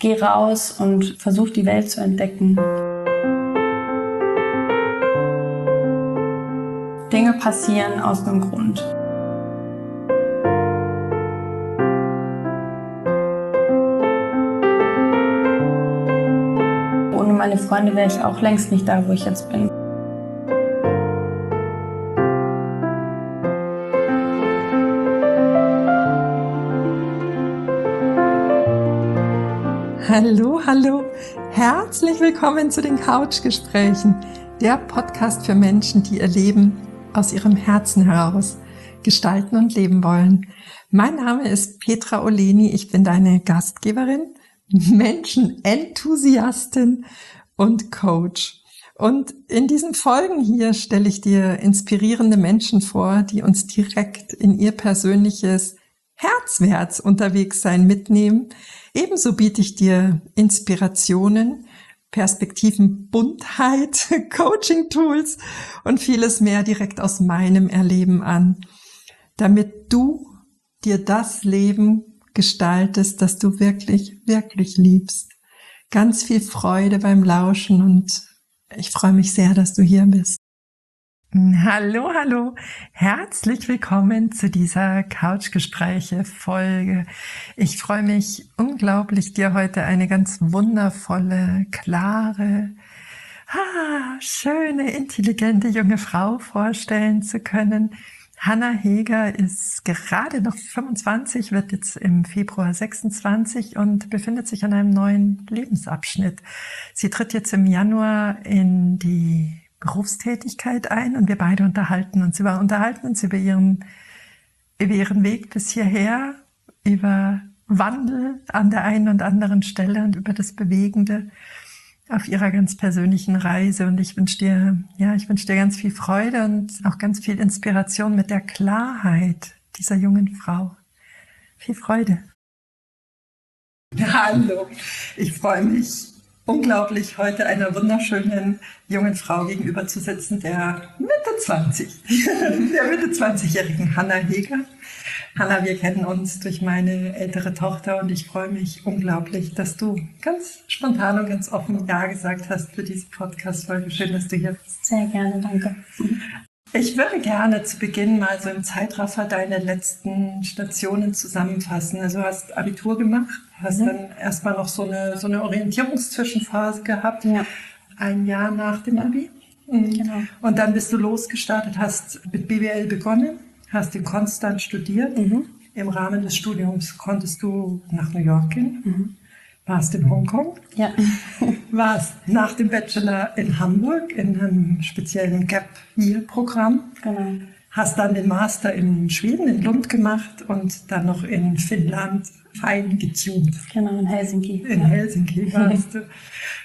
geh raus und versuch die Welt zu entdecken. Dinge passieren aus einem Grund. Ohne meine Freunde wäre ich auch längst nicht da, wo ich jetzt bin. Hallo, hallo. Herzlich willkommen zu den Couchgesprächen, der Podcast für Menschen, die ihr Leben aus ihrem Herzen heraus gestalten und leben wollen. Mein Name ist Petra Oleni, ich bin deine Gastgeberin, Menschenenthusiastin und Coach. Und in diesen Folgen hier stelle ich dir inspirierende Menschen vor, die uns direkt in ihr persönliches Herzwärts unterwegs sein mitnehmen. Ebenso biete ich dir Inspirationen, Perspektiven, Buntheit, Coaching-Tools und vieles mehr direkt aus meinem Erleben an, damit du dir das Leben gestaltest, das du wirklich, wirklich liebst. Ganz viel Freude beim Lauschen und ich freue mich sehr, dass du hier bist. Hallo, hallo. Herzlich willkommen zu dieser Couchgespräche-Folge. Ich freue mich unglaublich, dir heute eine ganz wundervolle, klare, schöne, intelligente junge Frau vorstellen zu können. Hanna Heger ist gerade noch 25, wird jetzt im Februar 26 und befindet sich an einem neuen Lebensabschnitt. Sie tritt jetzt im Januar in die Berufstätigkeit ein und wir beide unterhalten uns über ihren Weg bis hierher, über Wandel an der einen und anderen Stelle und über das Bewegende auf ihrer ganz persönlichen Reise. Und ich wünsche dir ganz viel Freude und auch ganz viel Inspiration mit der Klarheit dieser jungen Frau. Viel Freude. Hallo, ich freue mich unglaublich, heute einer wunderschönen jungen Frau gegenüber zu sitzen, der Mitte 20-jährigen Hanna Heger. Hanna, wir kennen uns durch meine ältere Tochter und ich freue mich unglaublich, dass du ganz spontan und ganz offen Ja gesagt hast für diese Podcast-Folge. Schön, dass du hier bist. Sehr gerne, danke. Ich würde gerne zu Beginn mal so im Zeitraffer deine letzten Stationen zusammenfassen. Also du hast Abitur gemacht, hast dann erstmal noch so eine Orientierungszwischenphase gehabt, ein Jahr nach dem Abi. Genau. Und dann bist du losgestartet, hast mit BWL begonnen, hast in Konstanz studiert. Im Rahmen des Studiums konntest du nach New York gehen. Warst in Hongkong, warst nach dem Bachelor in Hamburg in einem speziellen Gap-Year-Programm, hast dann den Master in Schweden, in Lund gemacht und dann noch in Finnland fein getuned. Genau, in Helsinki. In Helsinki warst du.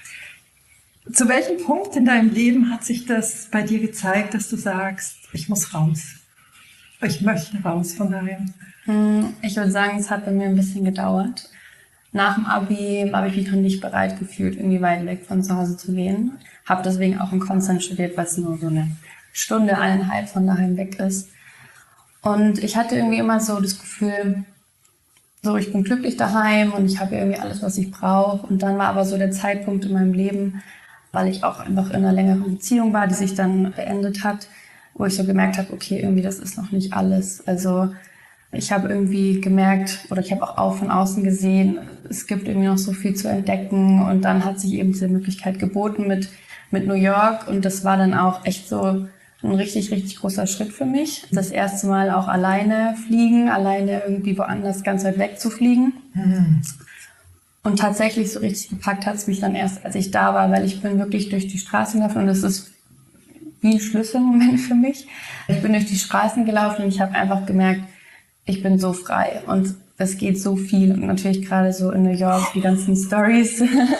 Zu welchem Punkt in deinem Leben hat sich das bei dir gezeigt, dass du sagst, ich muss raus? Ich möchte raus von daheim? Ich würde sagen, es hat bei mir ein bisschen gedauert. Nach dem Abi habe ich mich noch nicht bereit gefühlt, irgendwie weit weg von zu Hause zu gehen. Habe deswegen auch in Konstanz studiert, was nur so eine Stunde, 1,5 von daheim weg ist. Und ich hatte irgendwie immer so das Gefühl, so ich bin glücklich daheim und ich habe irgendwie alles, was ich brauche. Und dann war aber so der Zeitpunkt in meinem Leben, weil ich auch einfach in einer längeren Beziehung war, die sich dann beendet hat, wo ich so gemerkt habe, okay, irgendwie das ist noch nicht alles. Also ich habe irgendwie gemerkt, oder ich habe auch von außen gesehen, es gibt irgendwie noch so viel zu entdecken. Und dann hat sich eben diese Möglichkeit geboten mit New York. Und das war dann auch echt so ein richtig, richtig großer Schritt für mich. Das erste Mal auch alleine fliegen, alleine irgendwie woanders ganz weit weg zu fliegen. Und tatsächlich so richtig gepackt hat es mich dann erst, als ich da war, weil ich bin wirklich durch die Straßen gelaufen und das ist wie ein Schlüsselmoment für mich. Ich bin durch die Straßen gelaufen und ich habe einfach gemerkt, ich bin so frei und es geht so viel. Und natürlich gerade so in New York, die ganzen Stories,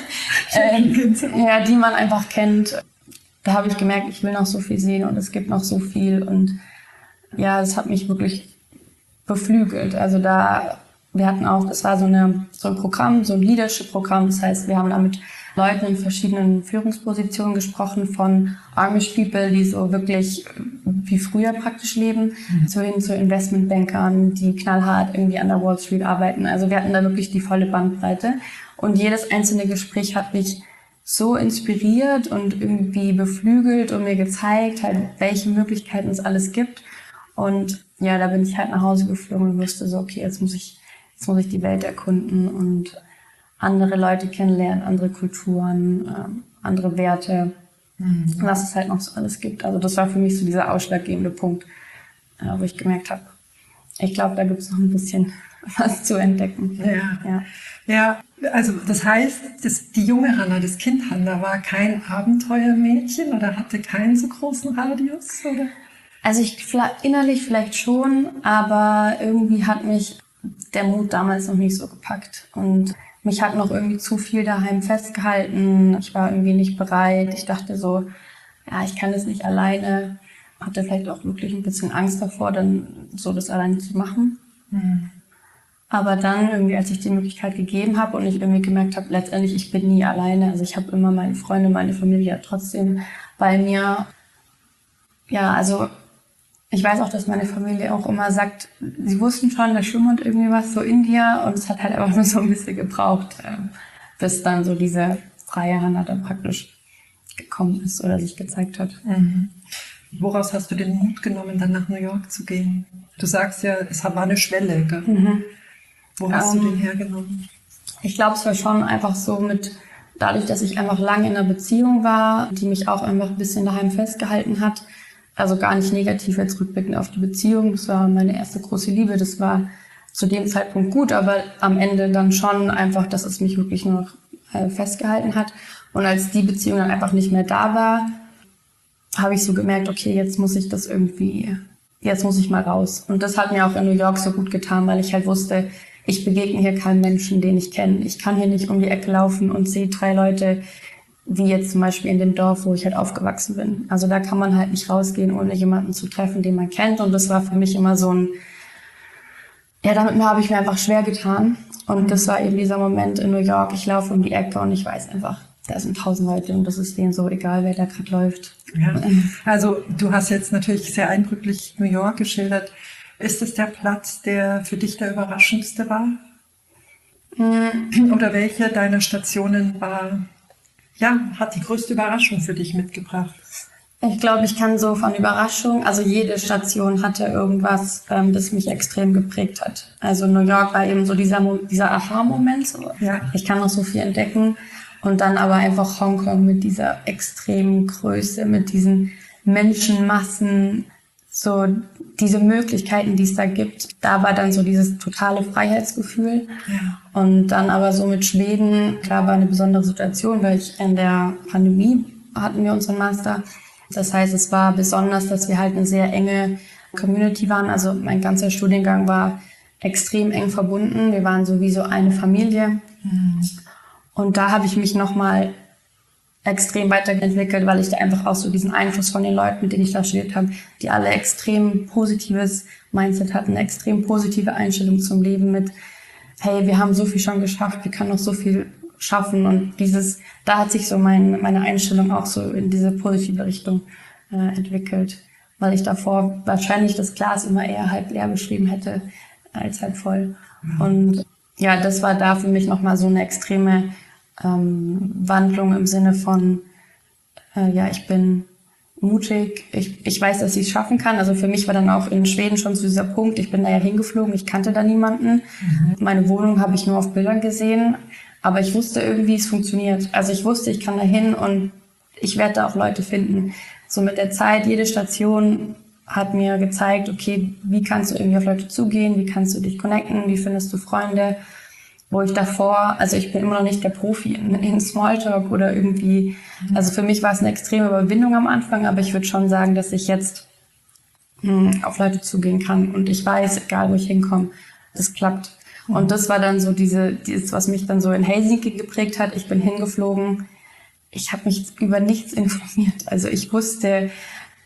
die man einfach kennt. Da habe ich gemerkt, ich will noch so viel sehen und es gibt noch so viel. Und ja, es hat mich wirklich beflügelt. Also da wir hatten auch, das war so ein Programm, so ein Leadership-Programm. Das heißt, wir haben da mit Leuten in verschiedenen Führungspositionen gesprochen, von Amish People, die so wirklich wie früher praktisch leben, so hin zu Investmentbankern, die knallhart irgendwie an der Wall Street arbeiten. Also wir hatten da wirklich die volle Bandbreite. Und jedes einzelne Gespräch hat mich so inspiriert und irgendwie beflügelt und mir gezeigt, halt, welche Möglichkeiten es alles gibt. Und ja, da bin ich halt nach Hause geflogen und wusste so, okay, jetzt muss ich die Welt erkunden und andere Leute kennenlernen, andere Kulturen, andere Werte, was es halt noch so alles gibt. Also das war für mich so dieser ausschlaggebende Punkt, wo ich gemerkt habe, ich glaube, da gibt es noch ein bisschen was zu entdecken. Ja, also das heißt, die junge Hannah, das Kind Hannah, war kein Abenteuermädchen oder hatte keinen so großen Radius, oder? Also innerlich vielleicht schon, aber irgendwie hat mich der Mut damals noch nicht so gepackt. Und mich hat noch irgendwie zu viel daheim festgehalten. Ich war irgendwie nicht bereit. Ich dachte so, ja, ich kann das nicht alleine. Hatte vielleicht auch wirklich ein bisschen Angst davor, dann so das alleine zu machen. Aber dann irgendwie, als ich die Möglichkeit gegeben habe und ich irgendwie gemerkt habe, letztendlich, ich bin nie alleine. Also ich habe immer meine Freunde, meine Familie trotzdem bei mir. Ja, also ich weiß auch, dass meine Familie auch immer sagt, sie wussten schon, da schlummert irgendwie was so in dir und es hat halt einfach nur so ein bisschen gebraucht, bis dann so diese freie Hannah dann praktisch gekommen ist oder sich gezeigt hat. Woraus hast du den Mut genommen, dann nach New York zu gehen? Du sagst ja, es war eine Schwelle, gell? Wo hast du den hergenommen? Ich glaube, es war schon einfach so dadurch, dass ich einfach lange in einer Beziehung war, die mich auch einfach ein bisschen daheim festgehalten hat. Also gar nicht negativ jetzt rückblickend auf die Beziehung. Das war meine erste große Liebe. Das war zu dem Zeitpunkt gut, aber am Ende dann schon einfach, dass es mich wirklich nur noch festgehalten hat. Und als die Beziehung dann einfach nicht mehr da war, habe ich so gemerkt, okay, jetzt muss ich mal raus. Und das hat mir auch in New York so gut getan, weil ich halt wusste, ich begegne hier keinem Menschen, den ich kenne. Ich kann hier nicht um die Ecke laufen und sehe 3 Leute, wie jetzt zum Beispiel in dem Dorf, wo ich halt aufgewachsen bin. Also da kann man halt nicht rausgehen, ohne jemanden zu treffen, den man kennt. Und das war für mich immer so damit habe ich mir einfach schwer getan. Und das war eben dieser Moment in New York. Ich laufe um die Ecke und ich weiß einfach, da sind 1000 Leute und das ist denen so egal, wer da gerade läuft. Ja. Also du hast jetzt natürlich sehr eindrücklich New York geschildert. Ist es der Platz, der für dich der überraschendste war? Oder welche deiner Stationen hat die größte Überraschung für dich mitgebracht? Ich glaube, ich kann so von Überraschung, also jede Station hatte irgendwas, das mich extrem geprägt hat. Also New York war eben so dieser Aha-Moment. So. Ja. Ich kann noch so viel entdecken. Und dann aber einfach Hongkong mit dieser extremen Größe, mit diesen Menschenmassen, so diese Möglichkeiten, die es da gibt. Da war dann so dieses totale Freiheitsgefühl. Ja. Und dann aber so mit Schweden, klar war eine besondere Situation, weil in der Pandemie hatten wir unseren Master. Das heißt, es war besonders, dass wir halt eine sehr enge Community waren. Also mein ganzer Studiengang war extrem eng verbunden. Wir waren sowieso eine Familie. Und da habe ich mich nochmal extrem weiterentwickelt, weil ich da einfach auch so diesen Einfluss von den Leuten, mit denen ich da studiert habe, die alle extrem positives Mindset hatten, eine extrem positive Einstellung zum Leben mit, hey, wir haben so viel schon geschafft, wir können noch so viel schaffen. Und da hat sich so meine Einstellung auch so in diese positive Richtung entwickelt, weil ich davor wahrscheinlich das Glas immer eher halb leer beschrieben hätte als halb voll. Und ja, das war da für mich nochmal so eine extreme Wandlung im Sinne von, ich bin mutig, ich weiß, dass ich es schaffen kann. Also für mich war dann auch in Schweden schon so dieser Punkt, ich bin da ja hingeflogen, ich kannte da niemanden. Meine Wohnung habe ich nur auf Bildern gesehen, aber ich wusste irgendwie, es funktioniert. Also ich wusste, ich kann da hin und ich werde da auch Leute finden. So mit der Zeit, jede Station hat mir gezeigt, okay, wie kannst du irgendwie auf Leute zugehen, wie kannst du dich connecten, wie findest du Freunde, wo ich davor, also ich bin immer noch nicht der Profi in Smalltalk oder irgendwie, also für mich war es eine extreme Überwindung am Anfang, aber ich würde schon sagen, dass ich jetzt auf Leute zugehen kann und ich weiß, egal wo ich hinkomme, das klappt. Und das war dann so dieses, was mich dann so in Helsinki geprägt hat. Ich bin hingeflogen, ich habe mich über nichts informiert, also ich wusste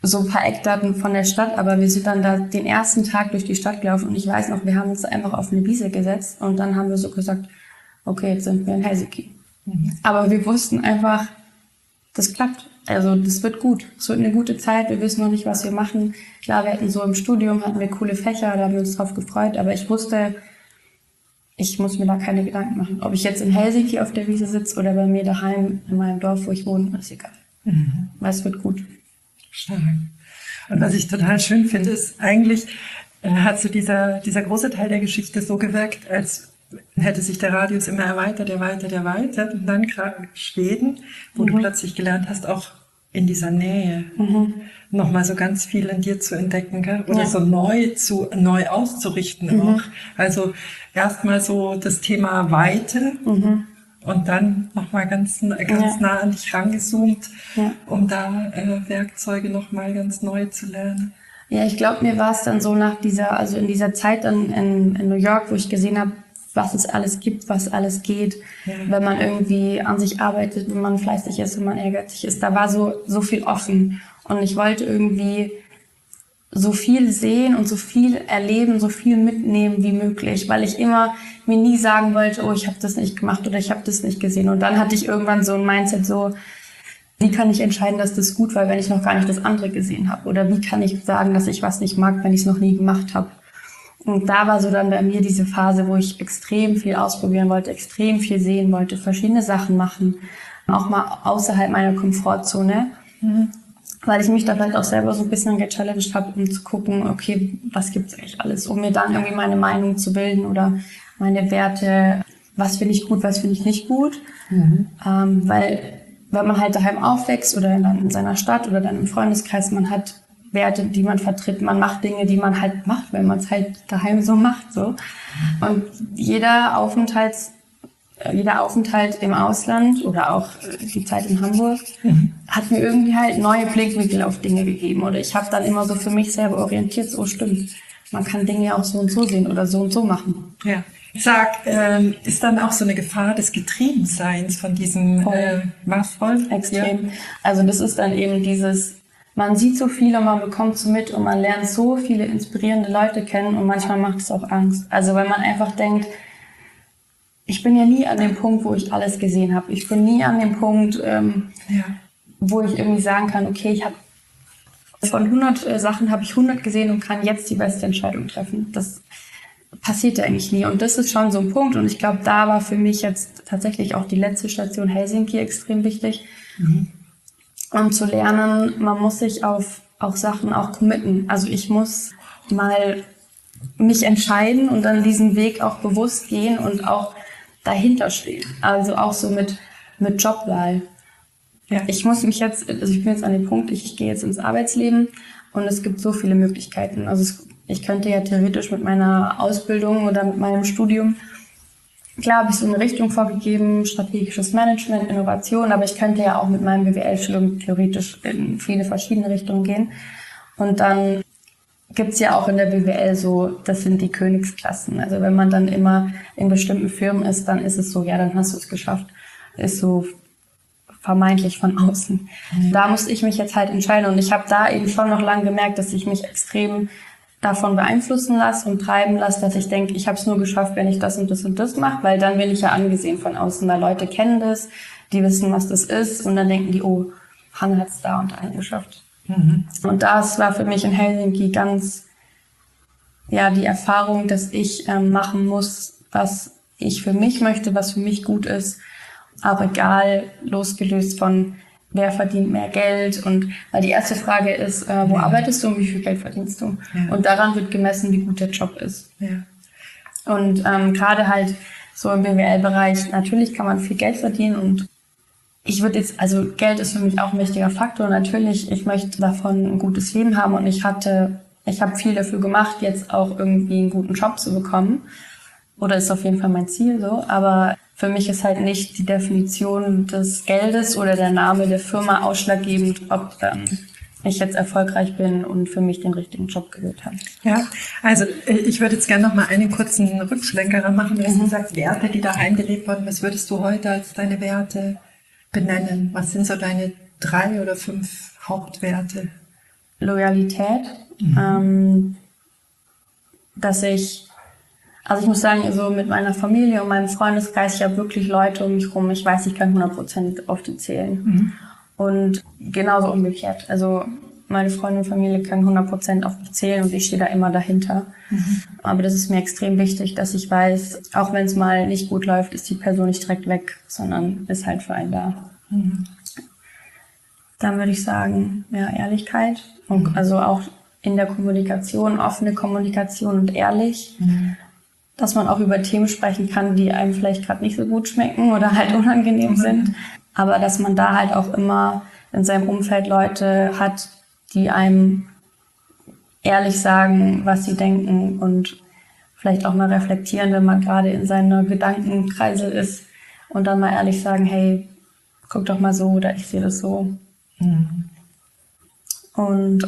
so ein paar Eckdaten von der Stadt, aber wir sind dann da den ersten Tag durch die Stadt gelaufen und ich weiß noch, wir haben uns einfach auf eine Wiese gesetzt und dann haben wir so gesagt, okay, jetzt sind wir in Helsinki. Aber wir wussten einfach, das klappt. Also das wird gut. Es wird eine gute Zeit. Wir wissen noch nicht, was wir machen. Klar, wir hatten so im Studium, hatten wir coole Fächer, da haben wir uns drauf gefreut, aber ich wusste, ich muss mir da keine Gedanken machen. Ob ich jetzt in Helsinki auf der Wiese sitze oder bei mir daheim in meinem Dorf, wo ich wohne, ist egal. Weil es wird gut. Stark. Und was ich total schön finde, ist eigentlich hat so dieser große Teil der Geschichte so gewirkt, als hätte sich der Radius immer erweitert. Und dann gerade Schweden, wo du plötzlich gelernt hast, auch in dieser Nähe nochmal so ganz viel in dir zu entdecken, gell? Oder so neu auszurichten auch. Also erstmal so das Thema Weite und dann nochmal ganz nah an dich rangezoomt, um da Werkzeuge nochmal ganz neu zu lernen. Ja, ich glaube, mir war es dann so in dieser Zeit dann in New York, wo ich gesehen habe, was es alles gibt, was alles geht, wenn man irgendwie an sich arbeitet, wenn man fleißig ist, wenn man ehrgeizig ist. Da war so viel offen und ich wollte irgendwie so viel sehen und so viel erleben, so viel mitnehmen wie möglich, weil ich immer mir nie sagen wollte, oh, ich habe das nicht gemacht oder ich habe das nicht gesehen. Und dann hatte ich irgendwann so ein Mindset so, wie kann ich entscheiden, dass das gut war, wenn ich noch gar nicht das andere gesehen habe? Oder wie kann ich sagen, dass ich was nicht mag, wenn ich es noch nie gemacht habe? Und da war so dann bei mir diese Phase, wo ich extrem viel ausprobieren wollte, extrem viel sehen wollte, verschiedene Sachen machen, auch mal außerhalb meiner Komfortzone, weil ich mich da vielleicht auch selber so ein bisschen gechallenged habe, um zu gucken, okay, was gibt's eigentlich alles, um mir dann irgendwie meine Meinung zu bilden oder meine Werte, was finde ich gut, was finde ich nicht gut, weil wenn man halt daheim aufwächst oder in seiner Stadt oder dann im Freundeskreis, man hat Werte, die man vertritt, man macht Dinge, die man halt macht, wenn man es halt daheim so macht, so. Und jeder Aufenthalt im Ausland oder auch die Zeit in Hamburg hat mir irgendwie halt neue Blickwinkel auf Dinge gegeben. Oder ich habe dann immer so für mich selber orientiert, so stimmt, man kann Dinge ja auch so und so sehen oder so und so machen. Ja. Sag, ist dann auch so eine Gefahr des Getriebenseins von diesem voll? Extrem. Ja. Also das ist dann eben dieses, man sieht so viel und man bekommt so mit und man lernt so viele inspirierende Leute kennen und manchmal macht es auch Angst. Also wenn man einfach denkt, ich bin ja nie an dem Punkt, wo ich alles gesehen habe. Ich bin nie an dem Punkt, wo ich irgendwie sagen kann, okay, ich habe von 100 Sachen habe ich 100 gesehen und kann jetzt die beste Entscheidung treffen. Das passiert ja eigentlich nie. Und das ist schon so ein Punkt. Und ich glaube, da war für mich jetzt tatsächlich auch die letzte Station Helsinki extrem wichtig. Um zu lernen, man muss sich auf Sachen auch committen. Also ich muss mal mich entscheiden und dann diesen Weg auch bewusst gehen und auch dahinter stehen. Also auch so mit Jobwahl. Ja. Ich muss mich jetzt, also ich bin jetzt an dem Punkt, ich gehe jetzt ins Arbeitsleben und es gibt so viele Möglichkeiten. Also ich könnte ja theoretisch mit meiner Ausbildung oder mit meinem Studium, klar habe ich so eine Richtung vorgegeben, strategisches Management, Innovation, aber ich könnte ja auch mit meinem BWL-Studium theoretisch in viele verschiedene Richtungen gehen. Und dann gibt's ja auch in der BWL so, das sind die Königsklassen. Also wenn man dann immer in bestimmten Firmen ist, dann ist es so, ja, dann hast du es geschafft. Ist so vermeintlich von außen. Da musste ich mich jetzt halt entscheiden und ich habe da eben schon noch lange gemerkt, dass ich mich extrem davon beeinflussen lasse und treiben lasse, dass ich denke, ich habe es nur geschafft, wenn ich das und das und das mache, weil dann bin ich ja angesehen von außen, weil Leute kennen das, die wissen, was das ist und dann denken die, oh, Hanne hat es da und dahin geschafft. Und das war für mich in Helsinki ganz, ja, die Erfahrung, dass ich machen muss, was ich für mich möchte, was für mich gut ist, aber egal, losgelöst von wer verdient mehr Geld und weil die erste Frage ist, wo arbeitest du und wie viel Geld verdienst du? Ja. Und daran wird gemessen, wie gut der Job ist. Ja. Und gerade halt so im BWL-Bereich, natürlich kann man viel Geld verdienen und ich würde jetzt, also Geld ist für mich auch ein wichtiger Faktor. Natürlich, ich möchte davon ein gutes Leben haben und ich habe viel dafür gemacht, jetzt auch irgendwie einen guten Job zu bekommen. Oder ist auf jeden Fall mein Ziel so, aber für mich ist halt nicht die Definition des Geldes oder der Name der Firma ausschlaggebend, ob ich jetzt erfolgreich bin und für mich den richtigen Job gewählt habe. Ja, also ich würde jetzt gerne noch mal einen kurzen Rückschlenker machen. Du hast gesagt, Werte, die daheim gelebt wurden. Was würdest du heute als deine Werte benennen? Was sind so deine 3 oder 5 Hauptwerte? Loyalität, dass ich muss sagen, so mit meiner Familie und meinem Freundeskreis, ich habe wirklich Leute um mich rum, ich weiß, ich kann 100% auf die zählen. Und genauso umgekehrt. Also meine Freunde und Familie können 100% auf mich zählen und ich stehe da immer dahinter. Aber das ist mir extrem wichtig, dass ich weiß, auch wenn es mal nicht gut läuft, ist die Person nicht direkt weg, sondern ist halt für einen da. Dann würde ich sagen, ja, Ehrlichkeit. Und also auch in der Kommunikation, offene Kommunikation und ehrlich. Dass man auch über Themen sprechen kann, die einem vielleicht gerade nicht so gut schmecken oder halt unangenehm sind. Aber dass man da halt auch immer in seinem Umfeld Leute hat, die einem ehrlich sagen, was sie denken und vielleicht auch mal reflektieren, wenn man gerade in seiner Gedankenkreise ist und dann mal ehrlich sagen, hey, guck doch mal so oder ich sehe das so. Und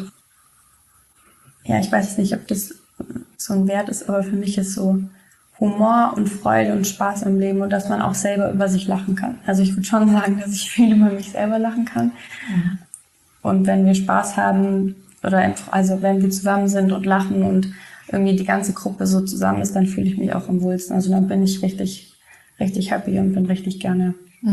ja, ich weiß jetzt nicht, ob das so ein Wert ist, aber für mich ist so Humor und Freude und Spaß im Leben und dass man auch selber über sich lachen kann. Also ich würde schon sagen, dass ich viel über mich selber lachen kann. Und wenn wir Spaß haben also wenn wir zusammen sind und lachen und irgendwie die ganze Gruppe so zusammen ist, dann fühle ich mich auch am wohlsten. Also dann bin ich richtig, richtig happy und bin richtig gerne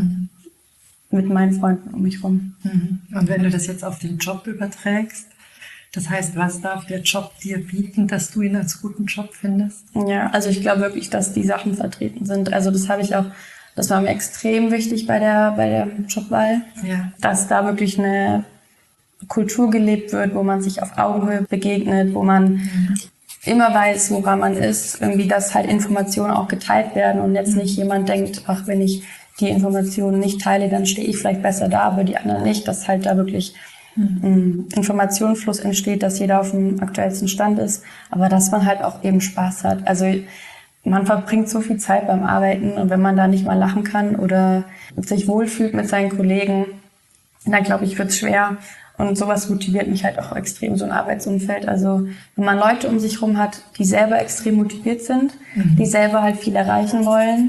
mit meinen Freunden um mich rum. Und wenn du das jetzt auf den Job überträgst, das heißt, was darf der Job dir bieten, dass du ihn als guten Job findest? Ja, also ich glaube wirklich, dass die Sachen vertreten sind. Also das war mir extrem wichtig bei der Jobwahl, dass da wirklich eine Kultur gelebt wird, wo man sich auf Augenhöhe begegnet, wo man immer weiß, woran man ist, irgendwie, dass halt Informationen auch geteilt werden und jetzt nicht jemand denkt, ach, wenn ich die Informationen nicht teile, dann stehe ich vielleicht besser da, aber die anderen nicht, dass halt da wirklich Informationsfluss entsteht, dass jeder auf dem aktuellsten Stand ist, aber dass man halt auch eben Spaß hat. Also man verbringt so viel Zeit beim Arbeiten und wenn man da nicht mal lachen kann oder sich wohlfühlt mit seinen Kollegen, dann glaube ich, wird es schwer. Und sowas motiviert mich halt auch extrem, so ein Arbeitsumfeld. Also wenn man Leute um sich rum hat, die selber extrem motiviert sind, die selber halt viel erreichen wollen,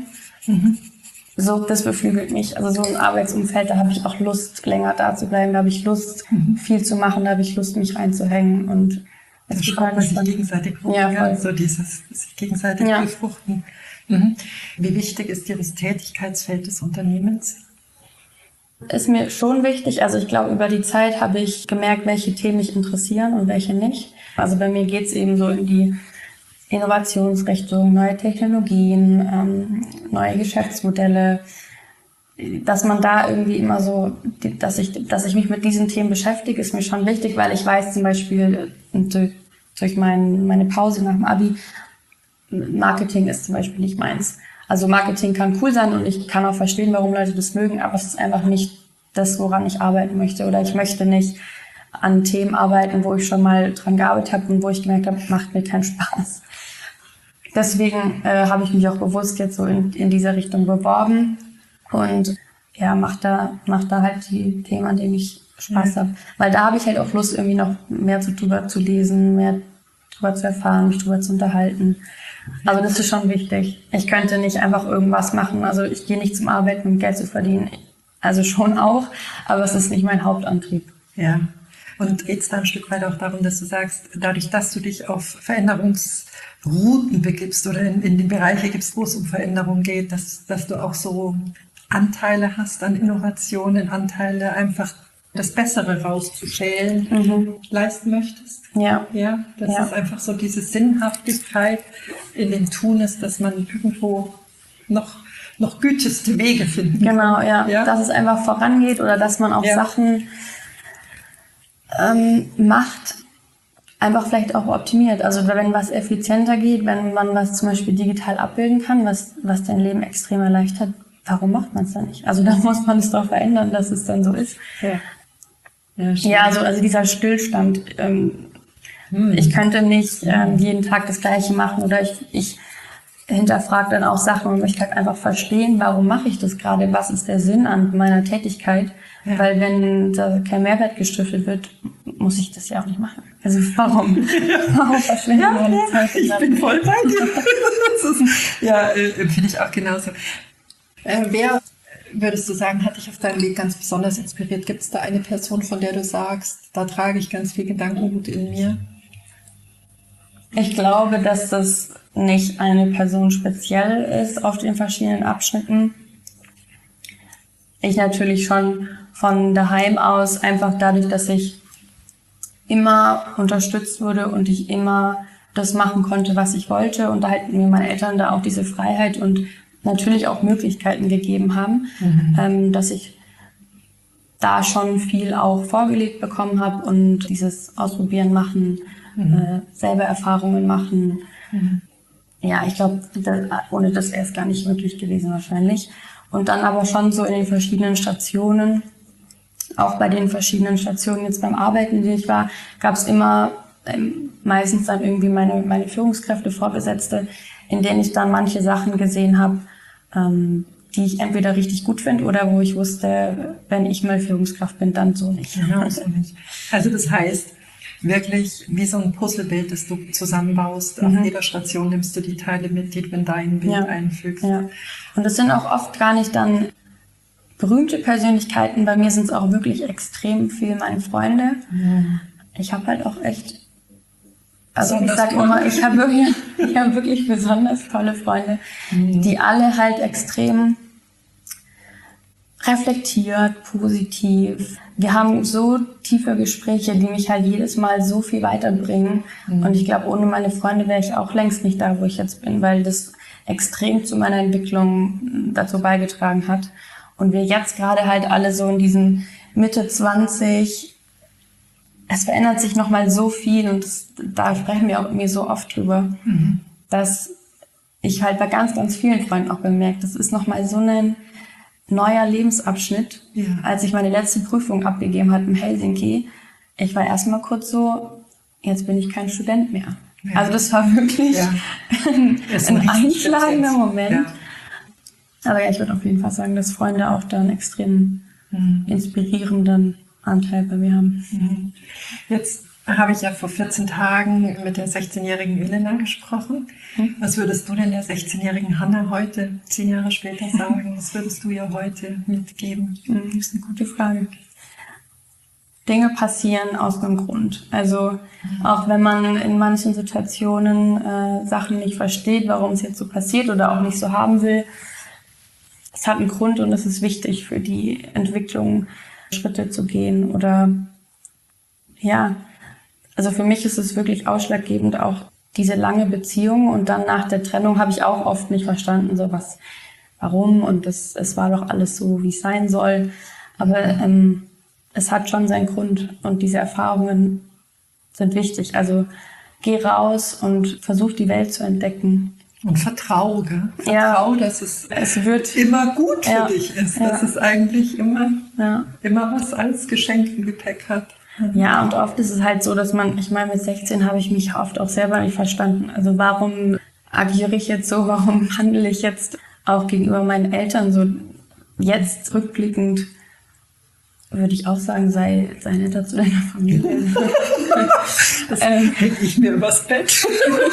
so, das beflügelt mich. Also so ein Arbeitsumfeld, da habe ich auch Lust, länger da zu bleiben, da habe ich Lust, viel zu machen, da habe ich Lust, mich reinzuhängen. Und das schreibt man sich gegenseitig hoch, so dieses sich gegenseitig befruchten. Wie wichtig ist dir das Tätigkeitsfeld des Unternehmens? Ist mir schon wichtig. Also ich glaube, über die Zeit habe ich gemerkt, welche Themen mich interessieren und welche nicht. Also bei mir geht es eben so in die Innovationsrichtung, neue Technologien, neue Geschäftsmodelle, dass man da irgendwie immer so, dass ich mich mit diesen Themen beschäftige, ist mir schon wichtig, weil ich weiß zum Beispiel durch meine Pause nach dem Abi, Marketing ist zum Beispiel nicht meins. Also Marketing kann cool sein und ich kann auch verstehen, warum Leute das mögen, aber es ist einfach nicht das, woran ich arbeiten möchte. Oder ich möchte nicht an Themen arbeiten, wo ich schon mal dran gearbeitet habe und wo ich gemerkt habe, macht mir keinen Spaß. Deswegen habe ich mich auch bewusst jetzt so in diese Richtung beworben und ja, mach da halt die Themen, an denen ich Spaß habe. Weil da habe ich halt auch Lust, irgendwie noch mehr drüber zu lesen, mehr drüber zu erfahren, mich drüber zu unterhalten. Also das ist schon wichtig. Ich könnte nicht einfach irgendwas machen. Also ich gehe nicht zum Arbeiten, um Geld zu verdienen. Also schon auch, aber es ist nicht mein Hauptantrieb. Ja. Und geht es da ein Stück weit auch darum, dass du sagst, dadurch, dass du dich auf Veränderungsrouten begibst oder in die Bereiche gibst, wo es um Veränderung geht, dass du auch so Anteile hast an Innovationen, Anteile einfach das Bessere rauszuschälen, leisten möchtest? Ja. Ja, das ist einfach so diese Sinnhaftigkeit in dem Tun ist, dass man irgendwo noch güteste Wege finden kann. Genau, ja. Dass es einfach vorangeht oder dass man auch Sachen macht, einfach vielleicht auch optimiert. Also wenn was effizienter geht, wenn man was zum Beispiel digital abbilden kann, was dein Leben extrem erleichtert, warum macht man es dann nicht? Also da muss man es doch verändern, dass es dann so ist. Ja, also dieser Stillstand. Ich könnte nicht jeden Tag das Gleiche machen oder ich hinterfrage dann auch Sachen und möchte halt einfach verstehen, warum mache ich das gerade? Was ist der Sinn an meiner Tätigkeit? Ja. Weil wenn da kein Mehrwert gestiftet wird, muss ich das ja auch nicht machen. Also warum verschwenden wir die Zeit? Ich bin voll bei dir. Finde ich auch genauso. Wer würdest du sagen, hat dich auf deinem Weg ganz besonders inspiriert? Gibt es da eine Person, von der du sagst, da trage ich ganz viel Gedankengut in mir? Ich glaube, dass das nicht eine Person speziell ist auf den verschiedenen Abschnitten. Ich natürlich schon von daheim aus, einfach dadurch, dass ich immer unterstützt wurde und ich immer das machen konnte, was ich wollte, und da halt mir meine Eltern da auch diese Freiheit und natürlich auch Möglichkeiten gegeben haben, dass ich da schon viel auch vorgelebt bekommen habe und dieses Ausprobieren machen, selber Erfahrungen machen. Ja, ich glaube, ohne das wäre es gar nicht möglich gewesen wahrscheinlich. Und dann aber schon so in den verschiedenen Stationen, auch bei den verschiedenen Stationen jetzt beim Arbeiten, die ich war, gab es immer meistens dann irgendwie meine Führungskräfte, Vorgesetzte, in denen ich dann manche Sachen gesehen habe, die ich entweder richtig gut finde oder wo ich wusste, wenn ich mal Führungskraft bin, dann so nicht. Genau, so nicht. Also das heißt, wirklich wie so ein Puzzlebild, das du zusammenbaust. Auf jeder Station nimmst du die Teile mit, die du in dein Bild einfügst. Ja. Und das sind auch oft gar nicht dann berühmte Persönlichkeiten. Bei mir sind es auch wirklich extrem viel meine Freunde. Ich habe halt auch echt, also ich sag immer, ich habe wirklich besonders tolle Freunde, die alle halt extrem reflektiert, positiv. Wir haben so tiefe Gespräche, die mich halt jedes Mal so viel weiterbringen. Und ich glaube, ohne meine Freunde wäre ich auch längst nicht da, wo ich jetzt bin, weil das extrem zu meiner Entwicklung dazu beigetragen hat. Und wir jetzt gerade halt alle so in diesen Mitte 20, es verändert sich nochmal so viel und da sprechen wir auch irgendwie so oft drüber, dass ich halt bei ganz, ganz vielen Freunden auch bemerkt, das ist nochmal so ein neuer Lebensabschnitt. Als ich meine letzte Prüfung abgegeben habe in Helsinki, ich war erstmal kurz so, jetzt bin ich kein Student mehr. Ja. Also das war wirklich ein einschlagender Moment. Ja. Aber ja, ich würde auf jeden Fall sagen, dass Freunde auch da einen extrem inspirierenden Anteil bei mir haben. Jetzt habe ich ja vor 14 Tagen mit der 16-jährigen Elena gesprochen. Was würdest du denn der 16-jährigen Hanna heute, 10 Jahre später, sagen? Was würdest du ihr heute mitgeben? Das ist eine gute Frage. Dinge passieren aus einem Grund. Also auch wenn man in manchen Situationen Sachen nicht versteht, warum es jetzt so passiert oder auch nicht so haben will, es hat einen Grund und es ist wichtig für die Entwicklung, Schritte zu gehen. Oder ja, also für mich ist es wirklich ausschlaggebend, auch diese lange Beziehung, und dann nach der Trennung habe ich auch oft nicht verstanden, so was, warum, und es war doch alles so, wie es sein soll. Aber es hat schon seinen Grund und diese Erfahrungen sind wichtig. Also geh raus und versuch die Welt zu entdecken. Und vertrau, gell? Vertrau, dass es wird immer gut für dich ist. Dass es eigentlich immer was als Geschenk im Gepäck hat. Ja, und oft ist es halt so, dass ich meine, mit 16 habe ich mich oft auch selber nicht verstanden. Also warum agiere ich jetzt so? Warum handle ich jetzt auch gegenüber meinen Eltern so? Jetzt rückblickend würde ich auch sagen, sei netter zu deiner Familie. Das hänge ich mir übers Bett.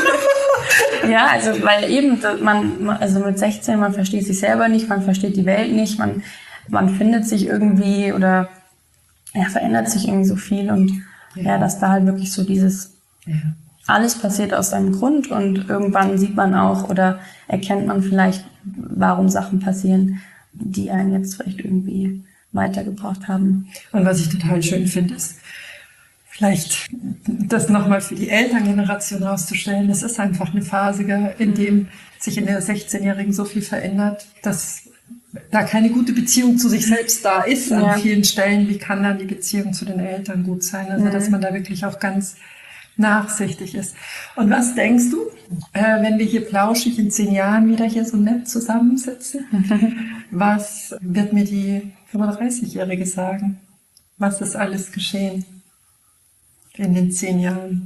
Ja, also weil eben also mit 16, man versteht sich selber nicht, man versteht die Welt nicht, man findet sich irgendwie oder verändert sich irgendwie so viel, und dass da halt wirklich so dieses alles passiert aus einem Grund, und irgendwann sieht man auch oder erkennt man vielleicht, warum Sachen passieren, die einen jetzt vielleicht irgendwie weitergebracht haben. Und was ich total schön finde, ist, vielleicht das nochmal für die Elterngeneration herauszustellen. Es ist einfach eine Phase, in dem sich in der 16-Jährigen so viel verändert, dass da keine gute Beziehung zu sich selbst da ist an vielen Stellen. Wie kann dann die Beziehung zu den Eltern gut sein? Also, dass man da wirklich auch ganz nachsichtig ist. Und was denkst du, wenn wir hier plauschig in 10 Jahren wieder hier so nett zusammensitzen? Was wird mir die 35-Jährige sagen? Was ist alles geschehen in den 10 Jahren?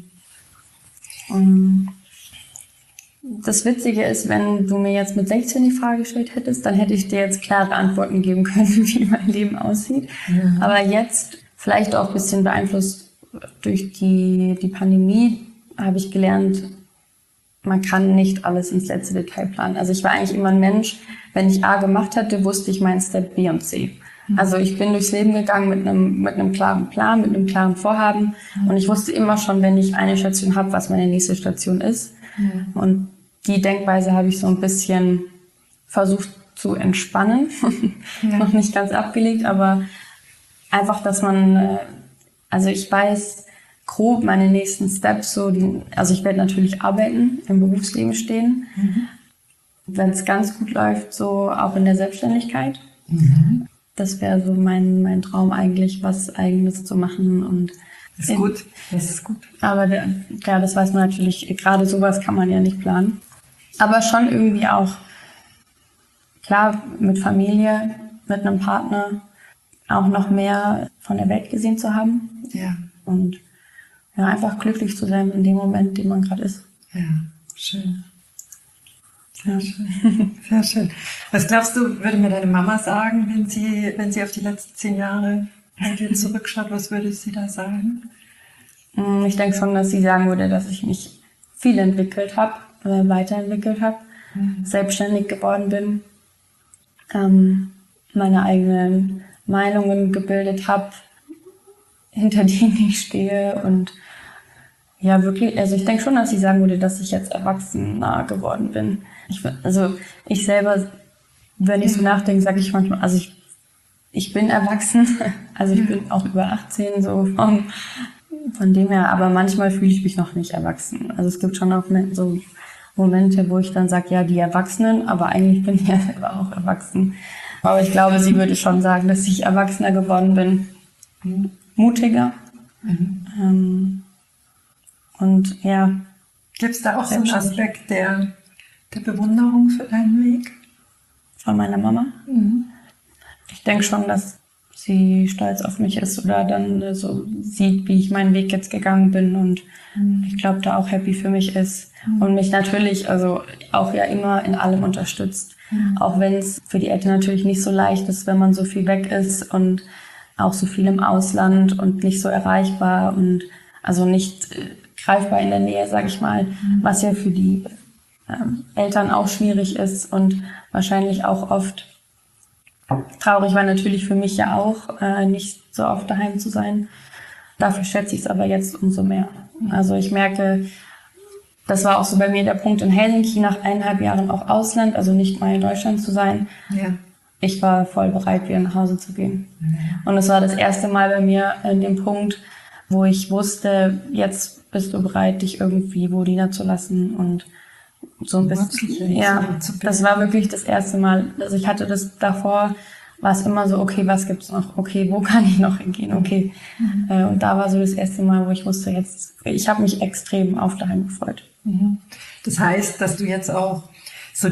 Das Witzige ist, wenn du mir jetzt mit 16 die Frage gestellt hättest, dann hätte ich dir jetzt klare Antworten geben können, wie mein Leben aussieht. Aber jetzt, vielleicht auch ein bisschen beeinflusst durch die Pandemie, habe ich gelernt, man kann nicht alles ins letzte Detail planen. Also ich war eigentlich immer ein Mensch, wenn ich A gemacht hatte, wusste ich meinen Step B und C. Also ich bin durchs Leben gegangen mit einem klaren Plan, mit einem klaren Vorhaben. Und ich wusste immer schon, wenn ich eine Station habe, was meine nächste Station ist. Und die Denkweise habe ich so ein bisschen versucht zu entspannen. Noch nicht ganz abgelegt, aber einfach, dass man, also ich weiß grob meine nächsten Steps, also ich werde natürlich arbeiten, im Berufsleben stehen. Wenn es ganz gut läuft, so auch in der Selbstständigkeit. Das wäre so mein Traum eigentlich, was Eigenes zu machen. Und das ist gut. Das ist gut. Aber klar, das weiß man natürlich, gerade sowas kann man ja nicht planen. Aber schon irgendwie auch, klar, mit Familie, mit einem Partner auch noch mehr von der Welt gesehen zu haben. Ja. Und ja, einfach glücklich zu sein in dem Moment, in dem man gerade ist. Ja, schön. Sehr schön. Sehr schön. Was glaubst du, würde mir deine Mama sagen, wenn sie auf die letzten 10 Jahre bei dir zurückschaut? Was würde sie da sagen? Ich denke schon, dass sie sagen würde, dass ich mich viel entwickelt habe, weiterentwickelt habe, selbstständig geworden bin, meine eigenen Meinungen gebildet habe, hinter denen ich stehe und ja, wirklich, also ich denke schon, dass sie sagen würde, dass ich jetzt erwachsener geworden bin. Ich selber, wenn ich so nachdenke, sage ich manchmal, also ich bin erwachsen, also ich bin auch über 18, so von dem her, aber manchmal fühle ich mich noch nicht erwachsen. Also es gibt schon auch so Momente, wo ich dann sage, ja, die Erwachsenen, aber eigentlich bin ich ja selber auch erwachsen. Aber ich glaube, sie würde schon sagen, dass ich erwachsener geworden bin, mutiger. Und ja. Gibt es da auch so einen Aspekt der Bewunderung für deinen Weg? Von meiner Mama? Ich denke schon, dass sie stolz auf mich ist oder dann so sieht, wie ich meinen Weg jetzt gegangen bin und ich glaube, da auch happy für mich ist und mich natürlich also auch ja immer in allem unterstützt. Auch wenn es für die Eltern natürlich nicht so leicht ist, wenn man so viel weg ist und auch so viel im Ausland und nicht so erreichbar und also nicht greifbar in der Nähe, sage ich mal, was ja für die Eltern auch schwierig ist und wahrscheinlich auch oft traurig war natürlich für mich ja auch, nicht so oft daheim zu sein. Dafür schätze ich es aber jetzt umso mehr. Also ich merke, das war auch so bei mir der Punkt in Helsinki, nach 1,5 Jahren auch Ausland, also nicht mal in Deutschland zu sein. Ja. Ich war voll bereit, wieder nach Hause zu gehen. Und es war das erste Mal bei mir in dem Punkt, wo ich wusste, jetzt bist du bereit, dich irgendwie wo niederzulassen und so ein bisschen. Ja, das war wirklich das erste Mal. Also ich hatte das davor, war es immer so, okay, was gibt's noch? Okay, wo kann ich noch hingehen? Okay. Und da war so das erste Mal, wo ich wusste, ich habe mich extrem auf daheim gefreut. Das heißt, dass du jetzt auch so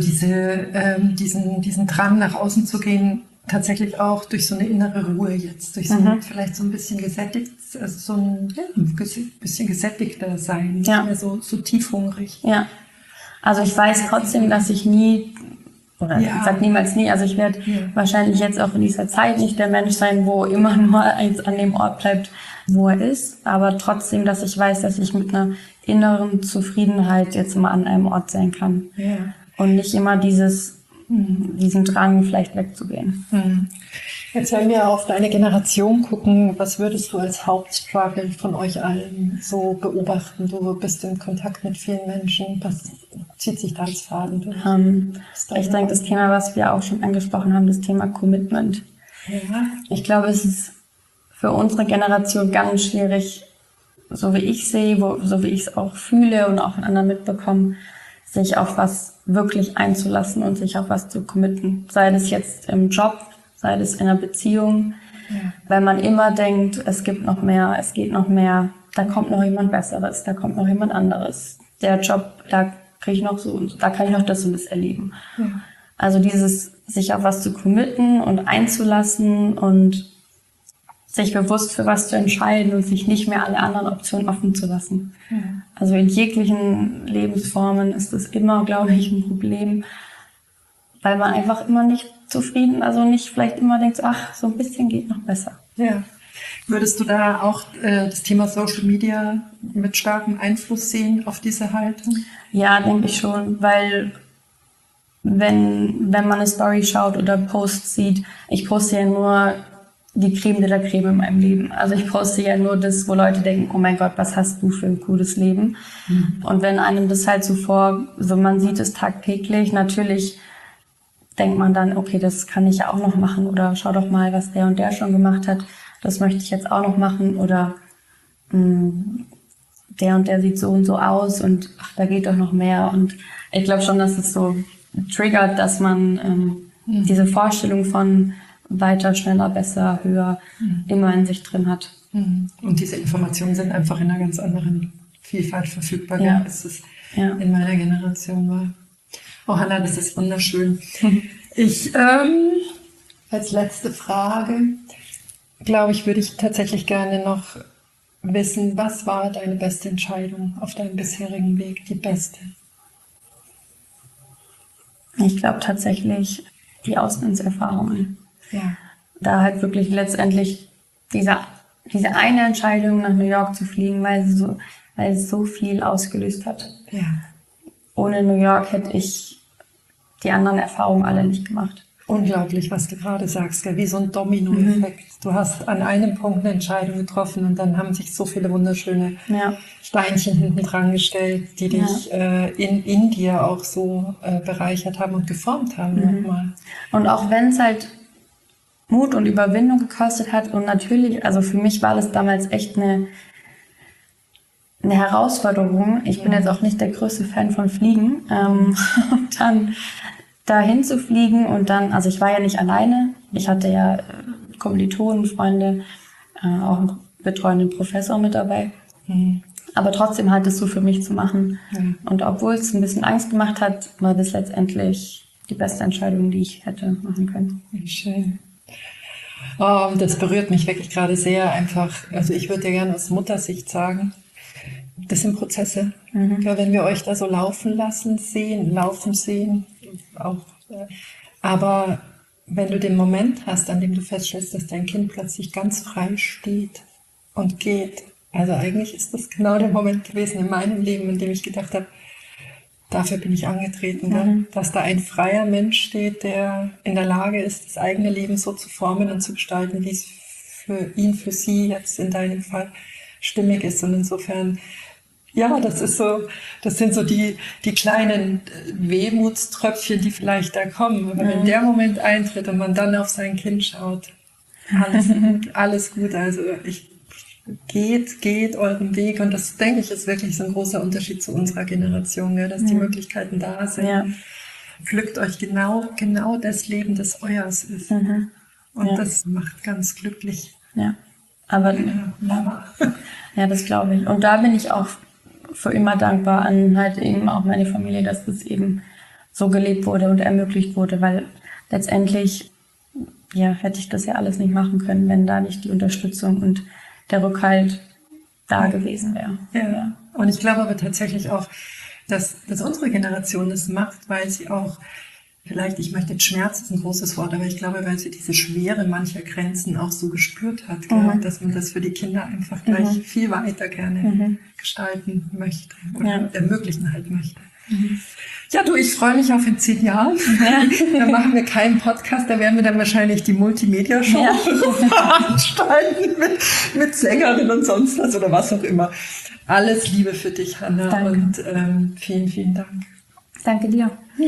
diesen Drang nach außen zu gehen, tatsächlich auch durch so eine innere Ruhe jetzt, durch so vielleicht so ein bisschen gesättigt, also so ein bisschen gesättigter sein, nicht mehr so tiefhungrig. Ja. Also ich weiß trotzdem, dass ich nie, oder ich sag niemals nie, also ich werde wahrscheinlich jetzt auch in dieser Zeit nicht der Mensch sein, wo immer nur eins an dem Ort bleibt, wo er ist, aber trotzdem, dass ich weiß, dass ich mit einer inneren Zufriedenheit jetzt mal an einem Ort sein kann. Ja. Und nicht immer diesen Drang vielleicht wegzugehen. Jetzt wenn wir auf deine Generation gucken, was würdest du als Hauptstruggle von euch allen so beobachten? Du bist in Kontakt mit vielen Menschen. Was zieht sich da als Faden durch? Ich denke, das Thema, was wir auch schon angesprochen haben, das Thema Commitment. Ja. Ich glaube, es ist für unsere Generation ganz schwierig, so wie ich sehe, so wie ich es auch fühle und auch von anderen mitbekomme, sich auf was wirklich einzulassen und sich auf was zu committen. Sei das jetzt im Job, sei das in einer Beziehung, weil man immer denkt, es gibt noch mehr, es geht noch mehr, da kommt noch jemand Besseres, da kommt noch jemand anderes. Der Job, da kriege ich noch so und so, da kann ich noch das und das erleben. Ja. Also dieses, sich auf was zu committen und einzulassen und sich bewusst für was zu entscheiden und sich nicht mehr alle anderen Optionen offen zu lassen. Ja. Also in jeglichen Lebensformen ist das immer, glaube ich, ein Problem, weil man einfach immer nicht zufrieden, also nicht vielleicht immer denkt, ach, so ein bisschen geht noch besser. Ja, Würdest du da auch das Thema Social Media mit starkem Einfluss sehen auf diese Haltung? Ja, denke ich schon, weil wenn man eine Story schaut oder Posts sieht, ich poste ja nur die Creme de la Creme in meinem Leben. Also ich poste ja nur das, wo Leute denken, oh mein Gott, was hast du für ein cooles Leben? Und wenn einem das halt so man sieht es tagtäglich, natürlich denkt man dann, okay, das kann ich ja auch noch machen oder schau doch mal, was der und der schon gemacht hat, das möchte ich jetzt auch noch machen oder der und der sieht so und so aus und ach, da geht doch noch mehr. Und ich glaube schon, dass es so triggert, dass man diese Vorstellung von weiter, schneller, besser, höher immer in sich drin hat. Und diese Informationen sind einfach in einer ganz anderen Vielfalt verfügbar, Ja. als es in meiner Generation war. Oh Hannah, das ist wunderschön. Ich, als letzte Frage, glaube ich, würde ich tatsächlich gerne noch wissen, was war deine beste Entscheidung auf deinem bisherigen Weg, die beste? Ich glaube tatsächlich die Auslandserfahrungen. Ja. Da halt wirklich letztendlich diese eine Entscheidung nach New York zu fliegen, weil es so viel ausgelöst hat. Ja. Ohne New York hätte ich die anderen Erfahrungen alle nicht gemacht. Unglaublich, was du gerade sagst, gell? Wie so ein Domino-Effekt. Du hast an einem Punkt eine Entscheidung getroffen und dann haben sich so viele wunderschöne Steinchen hinten dran gestellt, die dich in dir auch so bereichert haben und geformt haben nochmal. Und auch wenn es halt Mut und Überwindung gekostet hat und natürlich, also für mich war das damals echt eine Herausforderung. Ich bin jetzt auch nicht der größte Fan von Fliegen. Und dann dahin zu fliegen und dann, also ich war ja nicht alleine. Ich hatte ja Kommilitonen, Freunde, auch einen betreuenden Professor mit dabei. Aber trotzdem halt es so für mich zu machen. Und obwohl es ein bisschen Angst gemacht hat, war das letztendlich die beste Entscheidung, die ich hätte machen können. Schön. Oh, das berührt mich wirklich gerade sehr einfach. Also ich würde dir gerne aus Muttersicht sagen, das sind Prozesse. Ja, wenn wir euch da so laufen sehen, auch. Aber wenn du den Moment hast, an dem du feststellst, dass dein Kind plötzlich ganz frei steht und geht, also eigentlich ist das genau der Moment gewesen in meinem Leben, in dem ich gedacht habe, dafür bin ich angetreten, dass da ein freier Mensch steht, der in der Lage ist, das eigene Leben so zu formen und zu gestalten, wie es für ihn, für sie jetzt in deinem Fall stimmig ist. Und insofern, ja, das sind so die kleinen Wehmutströpfchen, die vielleicht da kommen. Aber wenn der Moment eintritt und man dann auf sein Kind schaut, alles gut. Also geht euren Weg. Und das, denke ich, ist wirklich so ein großer Unterschied zu unserer Generation, ja, dass die Möglichkeiten da sind. Ja. Pflückt euch genau das Leben, das euers ist. Und das macht ganz glücklich. Ja, aber ja, das glaube ich. Und da bin ich auch für immer dankbar an halt eben auch meine Familie, dass das eben so gelebt wurde und ermöglicht wurde, weil letztendlich hätte ich das ja alles nicht machen können, wenn da nicht die Unterstützung und der Rückhalt da gewesen wäre. Ja. Und ich glaube aber tatsächlich auch, dass unsere Generation das macht, weil sie auch vielleicht, ich möchte jetzt Schmerz ist ein großes Wort, aber ich glaube, weil sie diese Schwere mancher Grenzen auch so gespürt hat, dass man das für die Kinder einfach gleich viel weiter gerne gestalten möchte oder ermöglichen halt möchte. Ja, du, ich freue mich auf in 10 Jahren. Da machen wir keinen Podcast, da werden wir dann wahrscheinlich die Multimedia-Show veranstalten mit Sängerin und sonst was oder was auch immer. Alles Liebe für dich, Hannah. Danke. Und vielen, vielen Dank. Danke dir.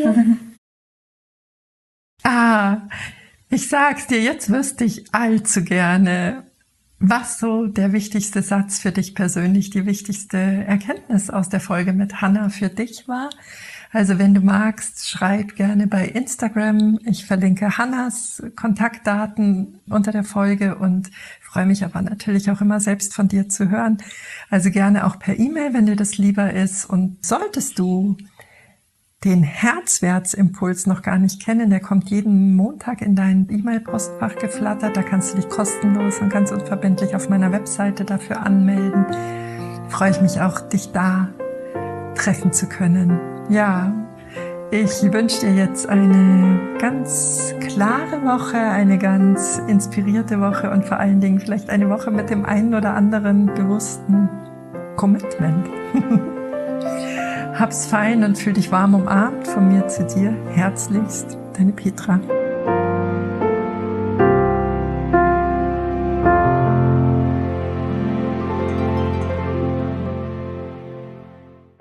Ich sag's dir, jetzt wüsste ich allzu gerne, was so der wichtigste Satz für dich persönlich, die wichtigste Erkenntnis aus der Folge mit Hannah für dich war. Also wenn du magst, schreib gerne bei Instagram. Ich verlinke Hannahs Kontaktdaten unter der Folge und freue mich aber natürlich auch immer selbst von dir zu hören. Also gerne auch per E-Mail, wenn dir das lieber ist. Und solltest du den Herzwertsimpuls noch gar nicht kennen, der kommt jeden Montag in dein E-Mail-Postfach geflattert. Da kannst du dich kostenlos und ganz unverbindlich auf meiner Webseite dafür anmelden. Freue ich mich auch, dich da treffen zu können. Ja, Ich wünsche dir jetzt eine ganz klare Woche, eine ganz inspirierte Woche und vor allen Dingen vielleicht eine Woche mit dem einen oder anderen bewussten Commitment. Hab's fein und fühl dich warm umarmt. Von mir zu dir herzlichst, deine Petra.